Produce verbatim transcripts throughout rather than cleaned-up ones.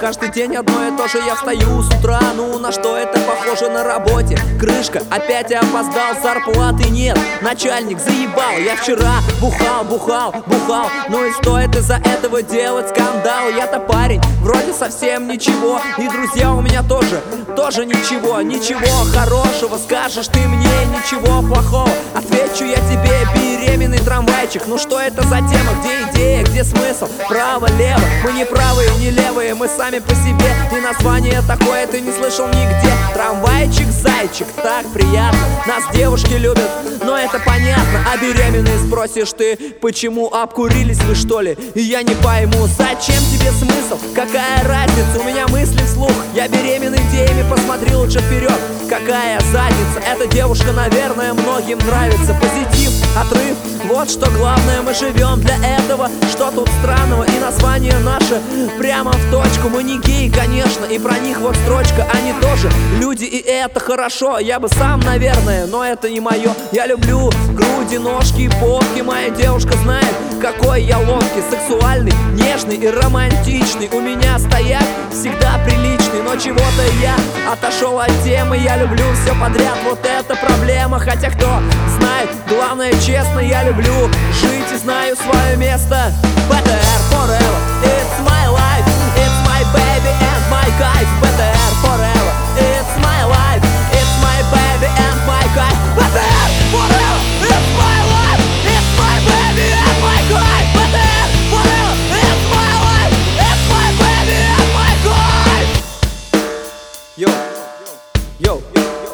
Каждый день одно и то же, я встаю с утра. Ну на что это похоже на работе? Крышка, опять я опоздал, зарплаты нет. Начальник заебал, я вчера бухал, бухал, бухал. Ну и стоит из-за этого делать скандал? Я-то парень, вроде совсем ничего. И друзья у меня тоже, тоже ничего. Ничего хорошего, скажешь ты мне, ничего плохого. Отвечу я тебе, беременный трамвайчик. Ну что это за тема, где идея, где смысл? Право-лево, мы не правые, не левые, мы сами по себе. И название такое ты не слышал нигде. Трамвайчик, зайчик, так приятно. Нас девушки любят, но это понятно. А беременный спросишь ты, почему обкурились вы что ли? И я не пойму, зачем тебе смысл? Какая разница, у меня мысли вслух. Я беременный идеями, посмотри лучше вперед. Какая задница, эта девушка, наверное, многим нравится. Позитив, отрыв, вот что главное, мы живем для этого. Что тут странного, и название наше прямо в точку. Мы не геи, конечно, и про них вот строчка. Они тоже люди, и это хорошо. Я бы сам, наверное, но это не мое. Я люблю груди, ножки и попки. Моя девушка знает, какой я ловкий, сексуальный, нежный и романтичный. У меня стояк всегда приличный, но чего-то я отошел от темы. Я люблю все подряд, вот это проблема. Хотя кто знает, главное честно, я люблю жить и знаю свое место. бэ тэ эр forever, it's my life, it's my baby and my кайф. бэ тэ эр forever, it's my life, it's my baby and my кайф. бэ тэ эр forever, it's my life, it's my baby and my кайф. бэ тэ эр forever, it's my life, it's my baby and my кайф. Йоу, йоу.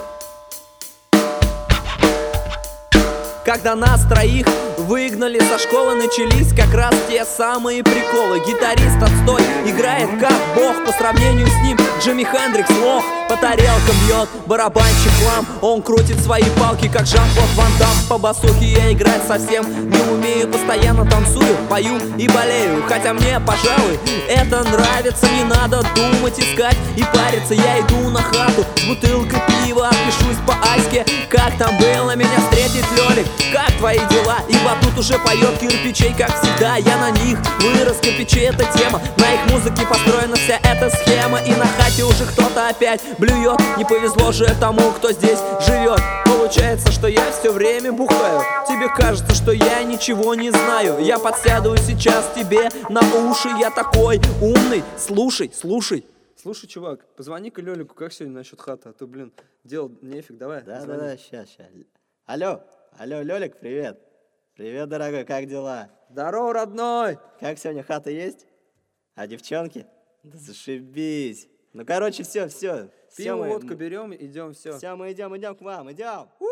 Когда нас троих выгнали со школы, начались как раз те самые приколы. Гитарист отстой, играет как бог. По сравнению с ним Джимми Хендрикс лох. По тарелкам бьет барабанщик хлам. Он крутит свои палки, как Жан-Клод Ван Дамм. По басухе я играть совсем не умею. Постоянно танцую, пою и болею. Хотя мне, пожалуй, это нравится. Не надо думать, искать и париться. Я иду на хату с бутылкой пива, отпишусь по аське. Как там было меня встретить, Лёлик? Как твои дела? И батут уже поет кирпичей, как всегда. Я на них вырос, кирпичи это тема. На их музыке построена вся эта схема. И на хате уже кто-то опять блюет. Не повезло же тому, кто здесь живет. Получается, что я все время бухаю. Тебе кажется, что я ничего не знаю. Я подсяду сейчас тебе на уши. Я такой умный. Слушай, слушай. Слушай, чувак, позвони-ка Лёлику, как сегодня насчет хаты? А то, блин, дел нефиг, давай. Да, да, да, сейчас, сейчас. Алло, алло, Лёлик, привет. Привет, дорогой, как дела? Здорово, родной. Как сегодня, хата есть? А девчонки? Да зашибись. Ну, короче, все, все. Пиво, водку берем, идем, все. Все, мы идем, идем к вам, идем.